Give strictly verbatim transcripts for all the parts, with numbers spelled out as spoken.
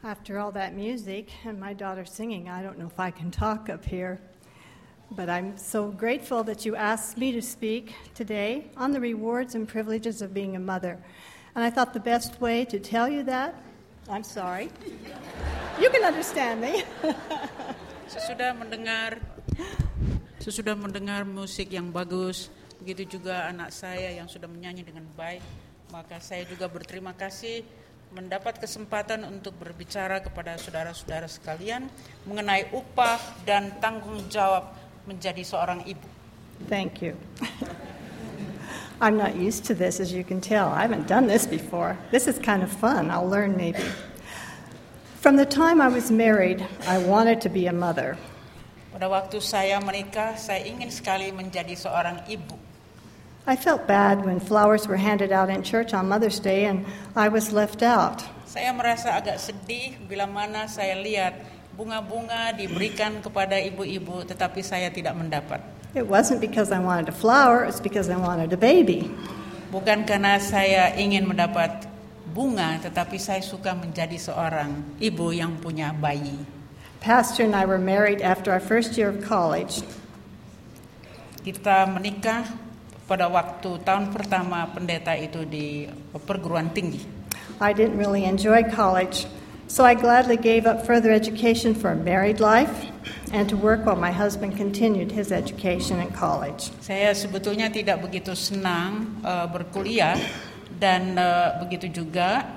After all that music and my daughter singing, I don't know if I can talk up here. But I'm so grateful that you asked me to speak today on the rewards and privileges of being a mother. And I thought the best way to tell you that, I'm sorry, you can understand me. Sesudah mendengar sesudah mendengar musik yang bagus, begitu juga anak saya yang sudah menyanyi dengan baik, maka saya juga berterima kasih mendapat kesempatan untuk berbicara kepada saudara-saudara sekalian mengenai upah dan tanggung jawab menjadi seorang ibu. Thank you. I'm not used to this, as you can tell. I haven't done this before. This is kind of fun. I'll learn maybe. From the time I was married, I wanted to be a mother. Pada waktu saya menikah, saya ingin sekali menjadi seorang ibu. I felt bad when flowers were handed out in church on Mother's Day and I was left out. Saya merasa agak sedih bila mana saya lihat bunga-bunga diberikan kepada ibu-ibu tetapi saya tidak mendapat. It wasn't because I wanted a flower, it's because I wanted a baby. Bukan karena saya ingin mendapat bunga, tetapi saya suka menjadi seorang ibu yang punya bayi. Pastor and I were married after our first year of college. Kita menikah pada waktu tahun pertama pendeta itu di perguruan tinggi. I didn't really enjoy college, so I gladly gave up further education for a married life and to work while my husband continued his education in college. Saya sebetulnya tidak begitu senang uh, berkuliah dan uh, begitu juga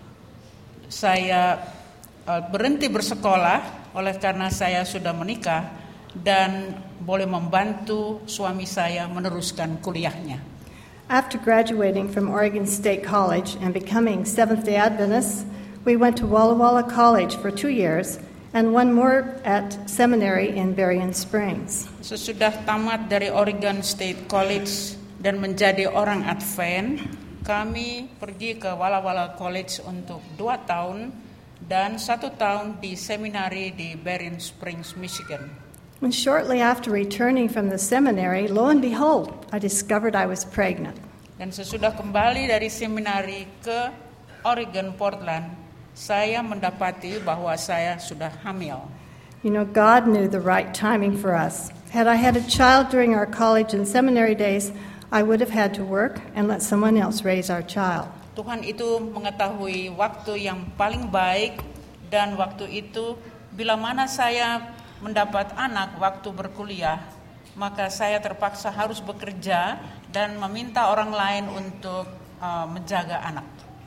saya uh, berhenti bersekolah oleh karena saya sudah menikah dan boleh membantu suami saya meneruskan kuliahnya. After graduating from Oregon State College and becoming Seventh-day Adventists, we went to Walla Walla College for two years and one more at seminary in Berrien Springs. Sesudah tamat dari Oregon State College dan menjadi orang Advent, kami pergi ke Walla Walla College untuk dua tahun dan satu tahun di seminari di Berrien Springs, Michigan. And shortly after returning from the seminary, lo and behold, I discovered I was pregnant. Dan sesudah kembali dari seminari ke Oregon, Portland, saya mendapati bahwa saya sudah hamil. You know, God knew the right timing for us. Had I had a child during our college and seminary days, I would have had to work and let someone else raise our child. Tuhan itu mengetahui waktu yang paling baik dan waktu itu bila mana saya mendapat anak waktu berkuliah, maka saya terpaksa harus bekerja dan meminta orang lain untuk uh, menjaga anak.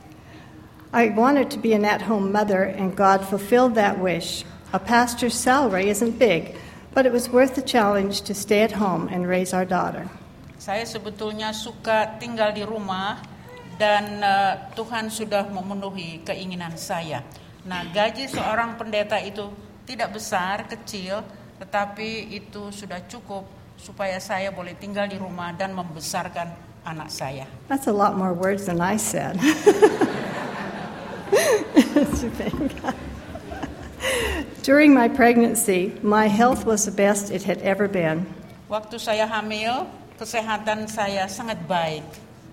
I wanted to be an at-home mother and God fulfilled that wish. A pastor's salary isn't big, but it was worth the challenge to stay at home and raise our daughter. Saya sebetulnya suka tinggal di rumah dan uh, Tuhan sudah memenuhi keinginan saya. Nah, gaji seorang pendeta itu tidak besar, kecil, tetapi itu sudah cukup supaya saya boleh tinggal di rumah dan membesarkan anak saya. That's a lot more words than I said. During my pregnancy, my health was the best it had ever been. Waktu saya hamil, kesehatan saya sangat baik.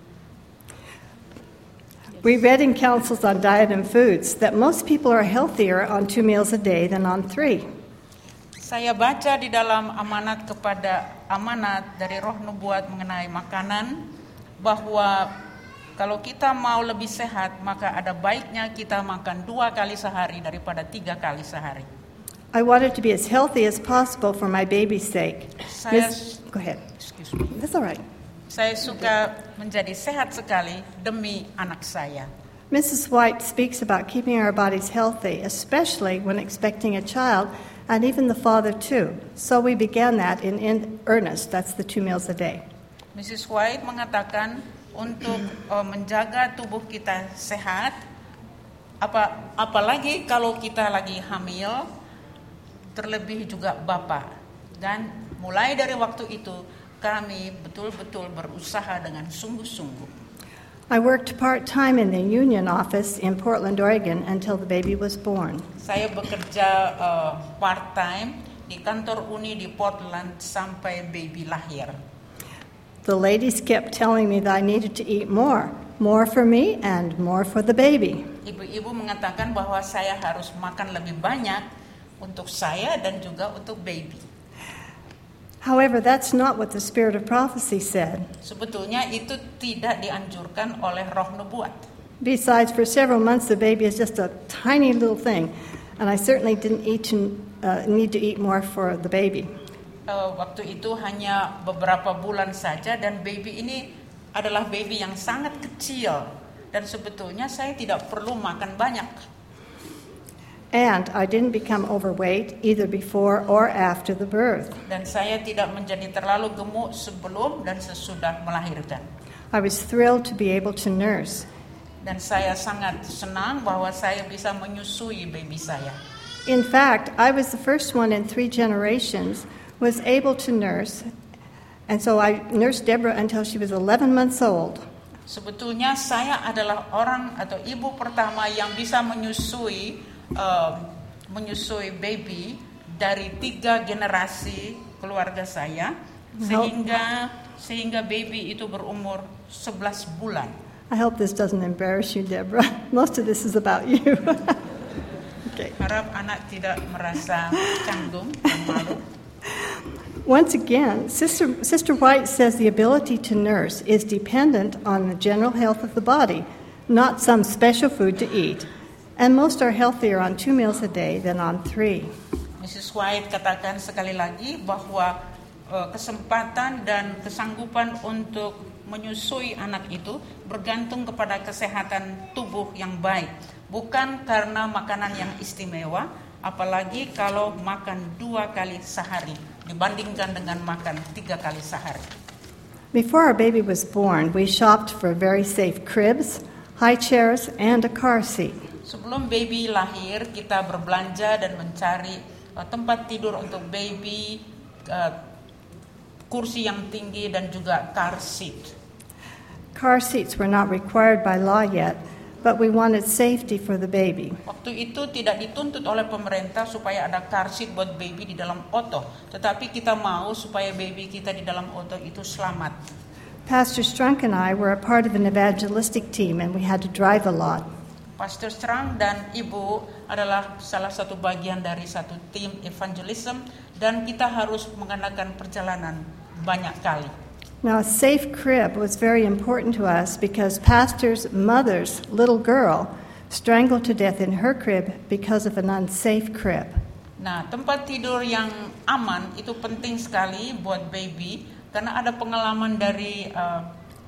We read in counsels on diet and foods that most people are healthier on two meals a day than on three. Saya baca di dalam amanat kepada amanat dari Roh Nubuat mengenai makanan bahwa kalau kita mau lebih sehat maka ada baiknya kita makan dua kali sehari daripada tiga kali sehari. I wanted to be as healthy as possible for my baby's sake. Saya, Miss, go ahead. Excuse me. That's all right. Saya suka menjadi sehat sekali demi anak saya. Missus White speaks about keeping our bodies healthy, especially when expecting a child, and even the father too. So we began that in, in earnest. That's the two meals a day. Missus White mengatakan untuk uh, menjaga tubuh kita sehat, apa apalagi kalau kita lagi hamil, terlebih juga bapak. Dan mulai dari waktu itu kami betul-betul berusaha dengan sungguh-sungguh. I worked part-time in the union office in Portland, Oregon until the baby was born. Saya bekerja uh, part-time di kantor Uni di Portland sampai baby lahir. The ladies kept telling me that I needed to eat more, more for me and more for the baby. Ibu-ibu mengatakan bahwa saya harus makan lebih banyak untuk saya dan juga untuk baby. However, that's not what the spirit of prophecy said. Sebetulnya itu tidak dianjurkan oleh roh nubuat. Besides, for several months the baby is just a tiny little thing, and I certainly didn't eat to, uh, need to eat more for the baby. Uh, waktu itu hanya beberapa bulan saja dan baby ini adalah baby yang sangat kecil dan sebetulnya saya tidak perlu makan banyak. And I didn't become overweight either before or after the birth. Dan saya tidak menjadi terlalu gemuk sebelum dan sesudah melahirkan. I was thrilled to be able to nurse. Dan saya sangat senang bahwa saya bisa menyusui baby saya. In fact, I was the first one in three generations was able to nurse. And so I nursed Deborah until she was eleven months old. Sebetulnya saya adalah orang atau ibu pertama yang bisa menyusui uh, menyusui baby dari tiga generasi keluarga saya sehingga sehingga baby itu berumur sebelas bulan. I hope this doesn't embarrass you, Deborah. Most of this is about you. Okay. Harap anak tidak merasa canggung dan malu. Once again, Sister, Sister White says the ability to nurse is dependent on the general health of the body, not some special food to eat. And most are healthier on two meals a day than on three. Missus White katakan sekali lagi bahwa uh, kesempatan dan kesanggupan untuk menyusui anak itu bergantung kepada kesehatan tubuh yang baik, bukan karena makanan yang istimewa, apalagi kalau makan dua kali sehari dibandingkan dengan makan tiga kali sehari. Before our baby was born, we shopped for very safe cribs, high chairs, and a car seat. Sebelum baby lahir, kita berbelanja dan mencari uh, tempat tidur untuk baby, uh, kursi yang tinggi dan juga car seat. Car seats were not required by law yet, but we wanted safety for the baby. Waktu itu tidak dituntut oleh pemerintah supaya ada car seat buat baby di dalam oto, tetapi kita mau supaya baby kita di dalam oto itu selamat. Pastor Strunk and I were a part of an evangelistic team and we had to drive a lot. Pastor Strunk dan Ibu adalah salah satu bagian dari satu tim evangelism dan kita harus mengadakan perjalanan banyak kali. Now, a safe crib was very important to us because Pastor's mother's little girl strangled to death in her crib because of an unsafe crib. Nah, tempat tidur yang aman itu penting sekali buat baby karena ada pengalaman dari uh,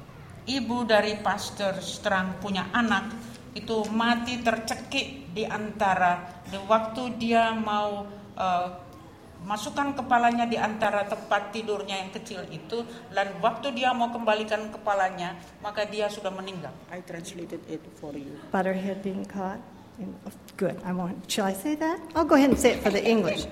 ibu dari Pastor Strang punya anak itu mati tercekik di antara di waktu dia mau uh, masukkan kepalanya di antara tempat tidurnya yang kecil itu dan waktu dia mau kembalikan kepalanya maka dia sudah meninggal. I translated it for you. About her head being caught. Good. I won't. Shall I say that? I'll go ahead and say it for the English.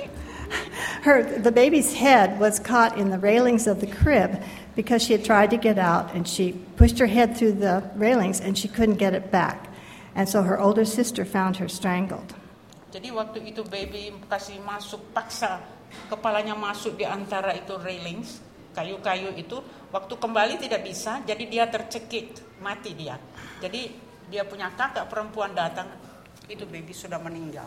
Her the baby's head was caught in the railings of the crib because she had tried to get out and she pushed her head through the railings and she couldn't get it back. And so her older sister found her strangled. Jadi waktu itu baby kasih masuk paksa kepalanya masuk di antara itu railings, kayu-kayu itu, waktu kembali tidak bisa, jadi dia tercekik, mati dia. Jadi dia punya kakak perempuan datang, itu baby sudah meninggal.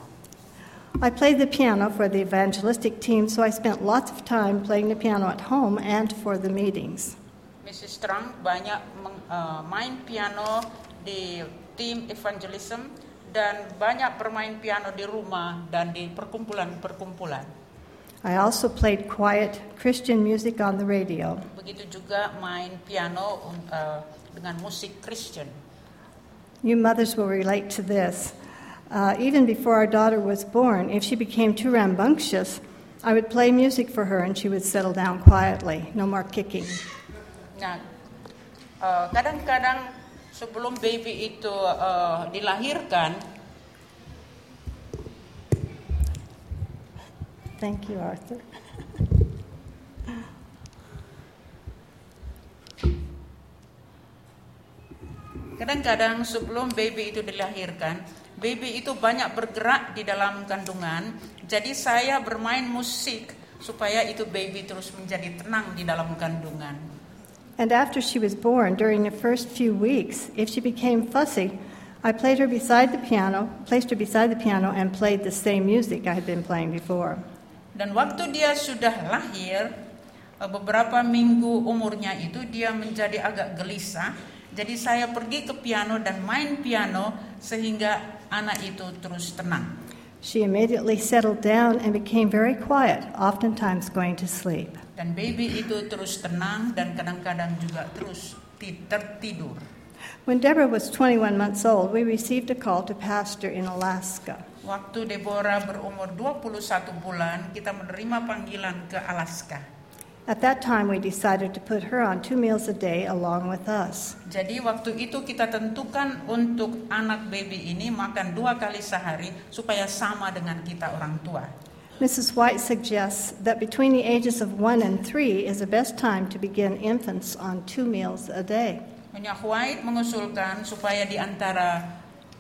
I played the piano for the evangelistic team, so I spent lots of time playing the piano at home and for the meetings. Missus Strang banyak meng, uh, main piano di tim evangelism dan banyak bermain piano di rumah dan di perkumpulan-perkumpulan. I also played quiet Christian music on the radio. Begitu juga main piano uh, dengan musik Christian. You mothers will relate to this. Uh, even before our daughter was born, if she became too rambunctious, I would play music for her and she would settle down quietly. No more kicking. Nah, uh, kadang-kadang sebelum baby itu uh, dilahirkan, thank you, Arthur. Kadang-kadang sebelum baby itu dilahirkan, baby itu banyak bergerak di dalam kandungan. Jadi saya bermain musik supaya itu baby terus menjadi tenang di dalam kandungan. And after she was born, during the first few weeks, if she became fussy, I played her beside the piano, placed her beside the piano, and played the same music I had been playing before. Dan waktu dia sudah lahir, beberapa minggu umurnya itu dia menjadi agak gelisah. Jadi saya pergi ke piano dan main piano sehingga anak itu terus tenang. She immediately settled down and became very quiet, oftentimes going to sleep. Dan baby itu terus tenang dan kadang-kadang juga terus tertidur. When Deborah was twenty-one months old, we received a call to pastor in Alaska. Waktu Deborah berumur dua puluh satu bulan, kita menerima panggilan ke Alaska. At that time, we decided to put her on two meals a day along with us. Jadi waktu itu kita tentukan untuk anak baby ini makan dua kali sehari supaya sama dengan kita orang tua. Missus White suggests that between the ages of one and three is the best time to begin infants on two meals a day. Nyonya White mengusulkan supaya di antara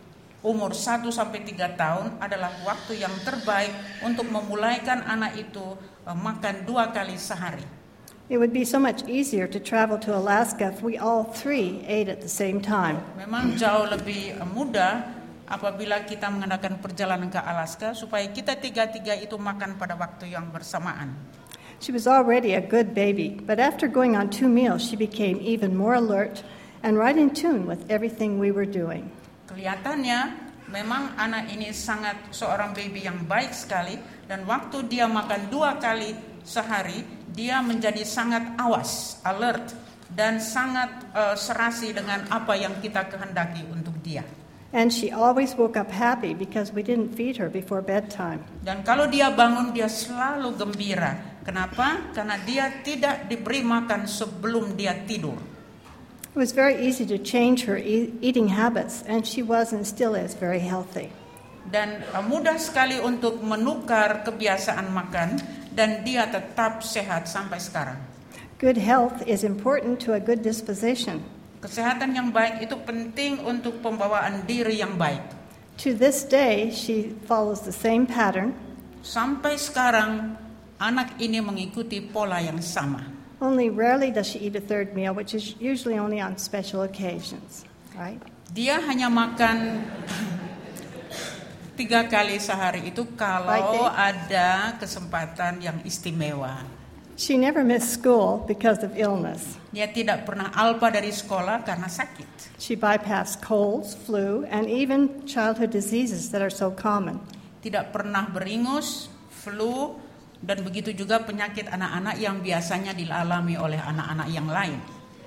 umur satu sampai tiga tahun adalah waktu yang terbaik untuk memulaikan anak itu makan dua kali sehari. It would be so much easier to travel to Alaska if we all three ate at the same time. Memang jauh lebih mudah apabila kita mengadakan perjalanan ke Alaska supaya kita tiga-tiga itu makan pada waktu yang bersamaan. She was already a good baby, but after going on two meals, she became even more alert and right in tune with everything we were doing. Kelihatannya memang anak ini sangat seorang baby yang baik sekali, dan waktu dia makan dua kali sehari, dia menjadi sangat awas, alert, dan sangat uh, serasi dengan apa yang kita kehendaki untuk dia. And she always woke up happy because we didn't feed her before bedtime. Dan kalau dia bangun, dia selalu gembira. Kenapa? Karena dia tidak diberi makan sebelum dia tidur. It was very easy to change her e- eating habits, and she was and still is very healthy. Dan uh, mudah sekali untuk menukar kebiasaan makan, dan dia tetap sehat sampai sekarang. Good health is important to a good disposition. Kesehatan yang baik itu penting untuk pembawaan diri yang baik. To this day, she follows the same pattern. Sampai sekarang, anak ini mengikuti pola yang sama. Only rarely does she eat a third meal, which is usually only on special occasions, right? Dia hanya makan tiga kali sehari itu kalau ada kesempatan yang istimewa. She never missed school because of illness. Dia tidak pernah alpa dari sekolah karena sakit. She bypassed colds, flu, and even childhood diseases that are so common. Tidak pernah beringus, flu, dan begitu juga penyakit anak-anak yang biasanya dialami oleh anak-anak yang lain.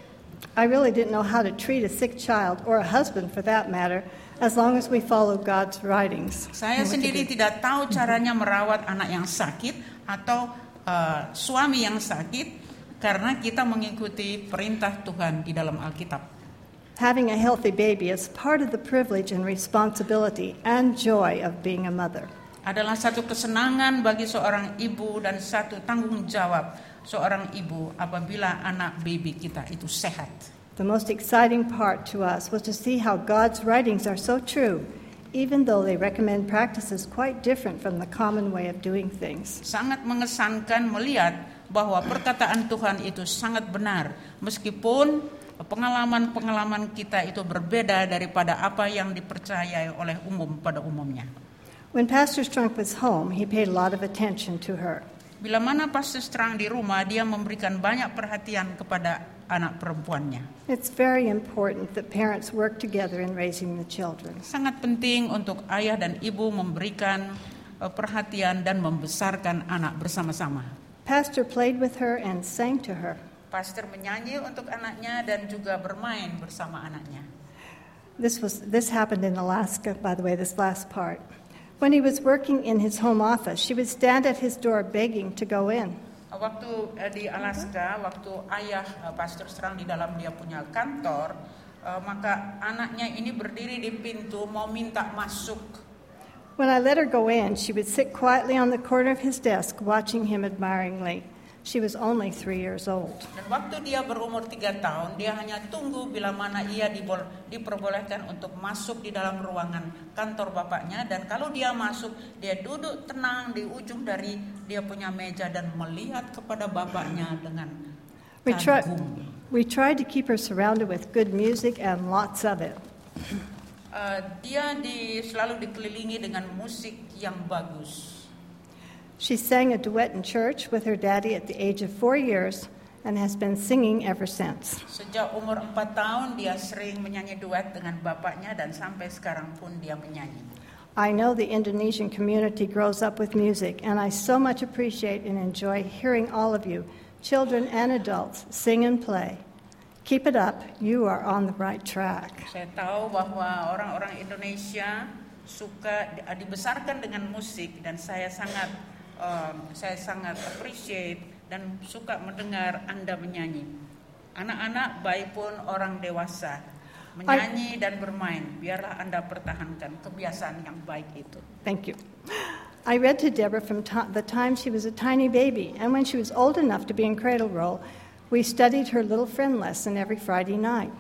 I really didn't know how to treat a sick child, or a husband for that matter, as long as we follow God's writings. Saya sendiri tidak tahu caranya merawat anak yang sakit atau uh, suami yang sakit, karena kita mengikuti perintah Tuhan di dalam Alkitab. Having a healthy baby is part of the privilege and responsibility and joy of being a mother. Adalah satu kesenangan bagi seorang ibu dan satu tanggung jawab seorang ibu apabila anak baby kita itu sehat. The most exciting part to us was to see how God's writings are so true, even though they recommend practices quite different from the common way of doing things. Sangat mengesankan melihat bahwa perkataan Tuhan itu sangat benar, meskipun pengalaman-pengalaman kita itu berbeda daripada apa yang dipercayai oleh umum pada umumnya. When Pastor Strunk was home, he paid a lot of attention to her. Bila mana Pastor Strunk di rumah, dia memberikan banyak perhatian kepada anak perempuannya. It's very important that parents work together in raising the children. Sangat penting untuk ayah dan ibu memberikan uh, perhatian dan membesarkan anak bersama-sama. Pastor played with her and sang to her. Pastor menyanyi untuk anaknya dan juga bermain bersama anaknya. This was this happened in Alaska, by the way, this last part. When he was working in his home office, she would stand at his door begging to go in. Waktu uh, di Alaska, waktu ayah uh, Pastor Strunk di dalam dia punya kantor, uh, maka anaknya ini berdiri di pintu mau minta masuk. When I let her go in, she would sit quietly on the corner of his desk, watching him admiringly. She was only three years old. Dan waktu dia berumur tiga tahun, dia hanya tunggu bila mana ia dibol, diperbolehkan untuk masuk di dalam ruangan kantor bapaknya. Dan kalau dia masuk, dia duduk tenang di ujung dari dia punya meja dan melihat kepada bapaknya dengan We, try, kagum. We tried to keep her surrounded with good music and lots of it. Uh, dia di, selalu dikelilingi dengan musik yang bagus. She sang a duet in church with her daddy at the age of four years and has been singing ever since. Sejak umur empat tahun dia sering menyanyi duet dengan bapaknya dan sampai sekarang pun dia menyanyi. I know the Indonesian community grows up with music, and I so much appreciate and enjoy hearing all of you, children and adults, sing and play. Keep it up, you are on the right track. Saya tahu bahwa orang-orang Indonesia suka dibesarkan dengan musik dan saya sangat um, saya sangat appreciate dan suka mendengar Anda menyanyi. Anak-anak baik pun orang dewasa menyanyi dan bermain. Biarlah Anda pertahankan kebiasaan yang baik itu. Thank you. I read to Deborah from t- the time she was a tiny baby, and when she was old enough to be in cradle roll, we studied her little friend lesson every Friday night.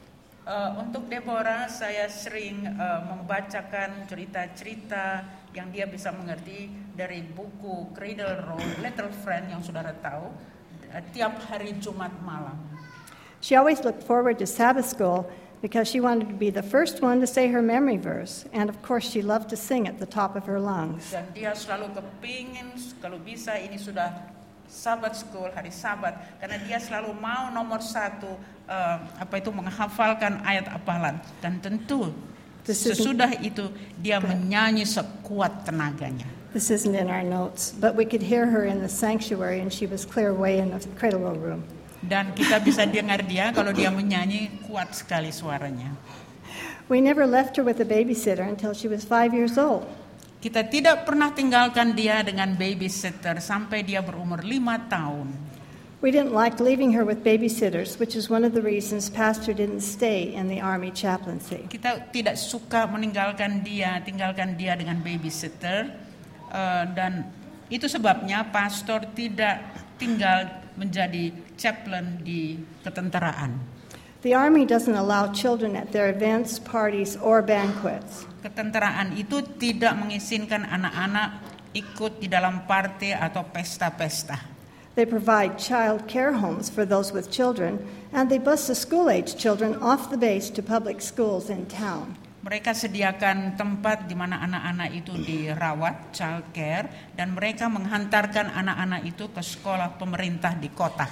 Uh, untuk Deborah, saya sering uh, membacakan cerita-cerita yang dia bisa mengerti dari buku Cradle Roll, Little Friend yang saudara tahu, uh, tiap hari Jumat malam. She always looked forward to Sabbath school because she wanted to be the first one to say her memory verse, and of course she loved to sing at the top of her lungs. Dan dia selalu kepingin kalau bisa ini sudah Sabbath school, hari Sabat, karena dia selalu mau nomor satu uh, apa itu menghafalkan ayat hafalan dan tentu sesudah itu dia menyanyi sekuat tenaganya. This isn't in our notes, but we could hear her in the sanctuary, and she was clear away in the cradle roll room. Dan kita bisa dengar dia kalau dia menyanyi kuat sekali suaranya. We never left her with a babysitter until she was five years old. Kita tidak pernah tinggalkan dia dengan babysitter sampai dia berumur lima tahun. We didn't like leaving her with babysitters, which is one of the reasons Pastor didn't stay in the Army chaplaincy. Kita tidak suka meninggalkan dia, tinggalkan dia dengan babysitter, uh, dan itu sebabnya pastor tidak tinggal menjadi chaplain di ketenteraan. The Army doesn't allow children at their events, parties, or banquets. Ketenteraan itu tidak mengizinkan anak-anak ikut di dalam party atau pesta-pesta. They provide child care homes for those with children, and they bus the school-age children off the base to public schools in town. Mereka sediakan tempat di mana anak-anak itu dirawat, child care, dan mereka menghantarkan anak-anak itu ke sekolah pemerintah di kota.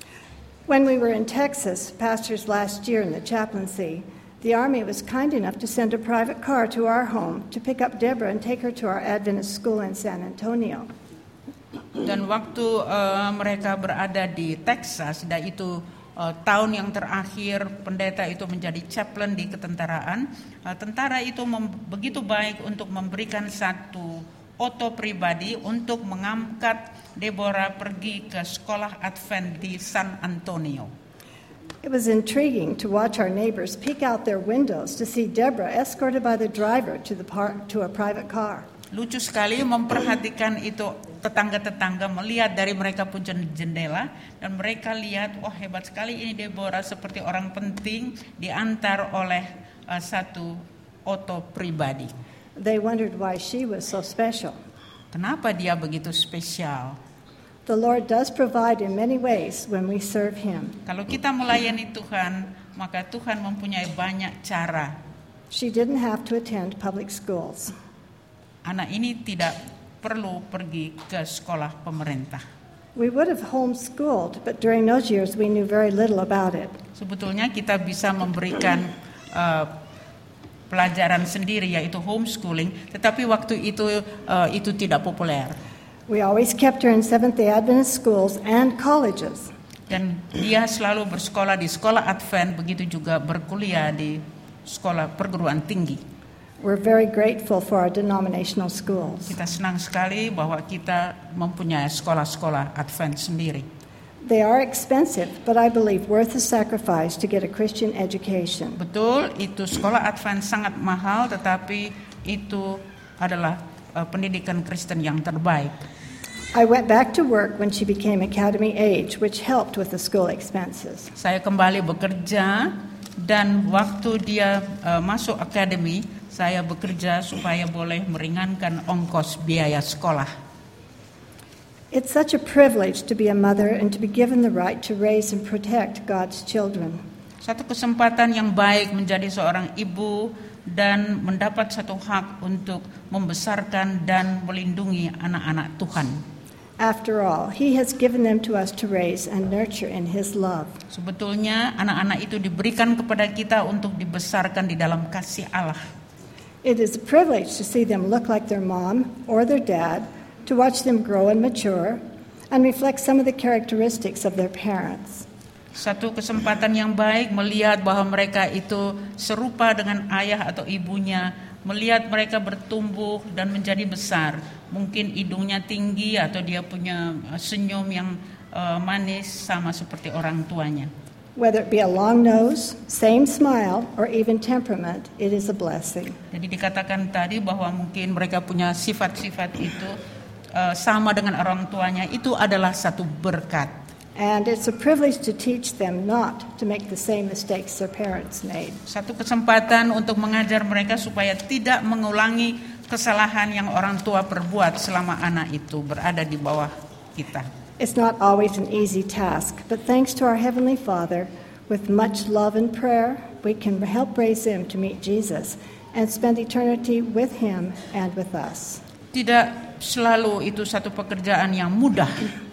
When we were in Texas, Pastor's last year in the chaplaincy, the Army was kind enough to send a private car to our home to pick up Deborah and take her to our Adventist school in San Antonio. Dan waktu uh, mereka berada di Texas, dan itu uh, tahun yang terakhir pendeta itu menjadi chaplain di ketenteraan, uh, tentara itu mem- begitu baik untuk memberikan satu oto pribadi untuk mengangkat Deborah pergi ke sekolah Advent di San Antonio. It was intriguing to watch our neighbors peek out their windows to see Deborah escorted by the driver to the par- to a private car. Lucu sekali memperhatikan itu tetangga-tetangga melihat dari mereka pun jendela dan mereka lihat, oh hebat sekali ini Deborah seperti orang penting diantar oleh uh, satu oto pribadi. They wondered why she was so special. Kenapa dia begitu spesial? The Lord does provide in many ways when we serve Him. Kalau kita melayani Tuhan, maka Tuhan mempunyai banyak cara. She didn't have to attend public schools. Anak ini tidak perlu pergi ke sekolah pemerintah. We would have homeschooled, but during those years we knew very little about it. Sebetulnya kita bisa memberikan uh, pelajaran sendiri yaitu homeschooling, tetapi waktu itu uh, itu tidak populer. We always kept her in Seventh-day Adventist schools and colleges. Dan dia selalu bersekolah di sekolah Advent, begitu juga berkuliah di sekolah perguruan tinggi. We're very grateful for our denominational schools. Kita senang sekali bahwa kita mempunyai sekolah-sekolah Advent sendiri. They are expensive, but I believe worth the sacrifice to get a Christian education. Betul, itu sekolah Advent sangat mahal, tetapi itu adalah uh, pendidikan Kristen yang terbaik. I went back to work when she became academy age, which helped with the school expenses. Saya kembali bekerja dan waktu dia uh, masuk akademi, saya bekerja supaya boleh meringankan ongkos biaya sekolah. It's such a privilege to be a mother and to be given the right to raise and protect God's children. Satu kesempatan yang baik menjadi seorang ibu dan mendapat satu hak untuk membesarkan dan melindungi anak-anak Tuhan. After all, He has given them to us to raise and nurture in His love. Sebetulnya anak-anak itu diberikan kepada kita untuk dibesarkan di dalam kasih Allah. It is a privilege to see them look like their mom or their dad, to watch them grow and mature, and reflect some of the characteristics of their parents. Satu kesempatan yang baik melihat bahwa mereka itu serupa dengan ayah atau ibunya, melihat mereka bertumbuh dan menjadi besar. Mungkin hidungnya tinggi atau dia punya senyum yang uh, manis sama seperti orang tuanya. Whether it be a long nose, same smile, or even temperament, it is a blessing. Jadi dikatakan tadi bahwa mungkin mereka punya sifat-sifat itu uh, sama dengan orang tuanya, itu adalah satu berkat. And it's a privilege to teach them not to make the same mistakes their parents made. Satu kesempatan untuk mengajar mereka supaya tidak mengulangi kesalahan yang orang tua perbuat selama anak itu berada di bawah kita. It's not always an easy task, but thanks to our Heavenly Father, with much love and prayer, we can help raise them to meet Jesus and spend eternity with Him and with us. Tidak selalu itu satu pekerjaan yang mudah,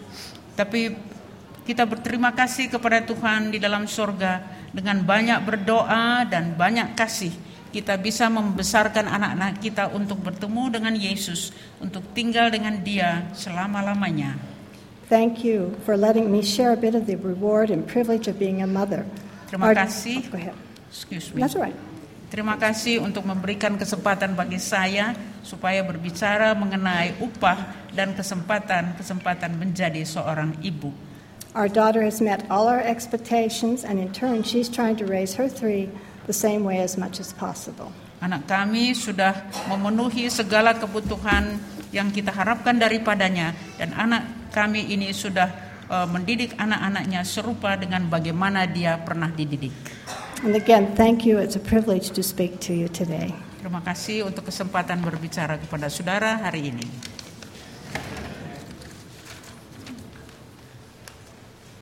tapi kita berterima kasih kepada Tuhan di dalam surga. Dengan banyak berdoa dan banyak kasih, kita bisa membesarkan anak-anak kita untuk bertemu dengan Yesus, untuk tinggal dengan Dia selama-lamanya. Thank you for letting me share a bit of the reward and privilege of being a mother. Terima Our, kasih. oh, go ahead. Excuse me. That's all right. Terima kasih untuk memberikan kesempatan bagi saya supaya berbicara mengenai upah dan kesempatan-kesempatan menjadi seorang ibu. Our daughter has met all our expectations, and in turn, she's trying to raise her three the same way as much as possible. Anak kami sudah memenuhi segala kebutuhan yang kita harapkan daripadanya, dan anak kami ini sudah uh, mendidik anak-anaknya serupa dengan bagaimana dia pernah dididik. And again, thank you. It's a privilege to speak to you today. Terima kasih untuk kesempatan berbicara kepada saudara hari ini.